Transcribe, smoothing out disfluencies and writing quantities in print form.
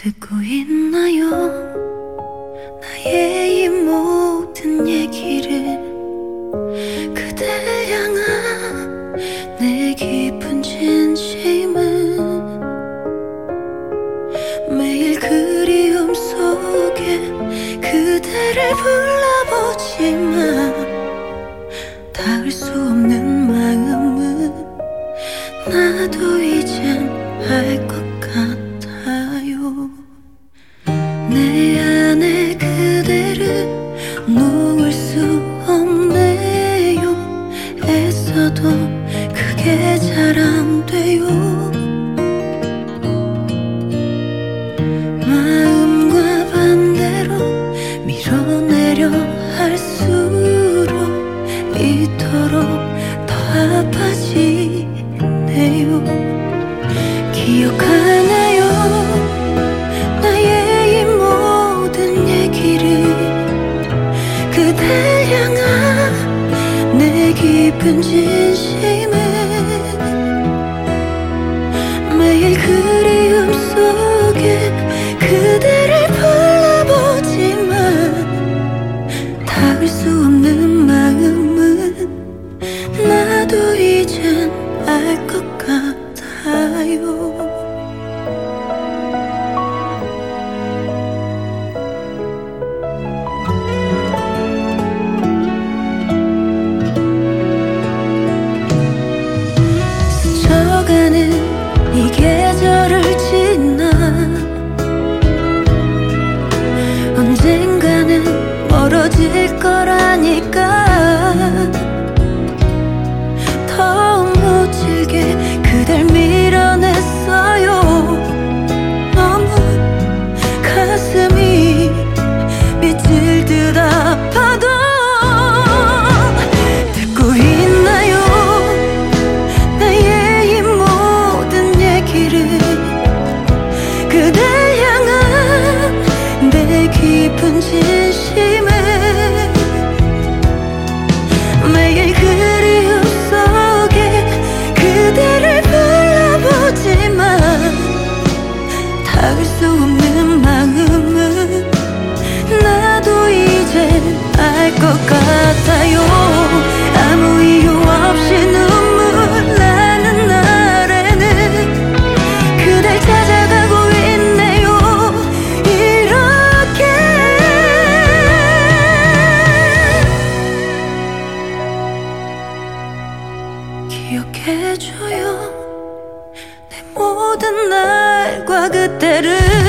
듣고 있나요? 나의 이 모든 얘기를 그댈 향한 내 깊은 진심은 매일 그리움 속에 그대를 불러보지만 닿을 수 없는 마음은 나도 이젠 알 것 같아요. 내 안에 그대를 놓을 수 없네요. 애써도 그게 잘 안 돼요. 마음과 반대로 밀어내려 할수록 이토록 더 아파지네요. 기억하나요? 나의 이 모든 얘기를 그댈 향한 내 깊은 진심은 매일 그리움 속에 그대를 불러보지만 닿을 수 없는 마음은 나도 이젠 알 것 같아요. 스쳐가는 이 계절을 지나 언젠가는 멀어질 거라니까 더 못 질게 그댈 밀어냈어요. 너무 가슴이 미칠 듯 아파도 듣고 있나요? 나의 이 모든 얘기를 그댈 향한 내 깊은 진심은 매일 그리움 속에 그대를 불러보지만 닿을 수 없는 마음은 나도 이젠 알 것 같아요. 아무 이유 없이 눈물 나는 날에는 그댈 찾아가고 있네요. 이렇게 기억해줘요. 내 모든 날과 그때를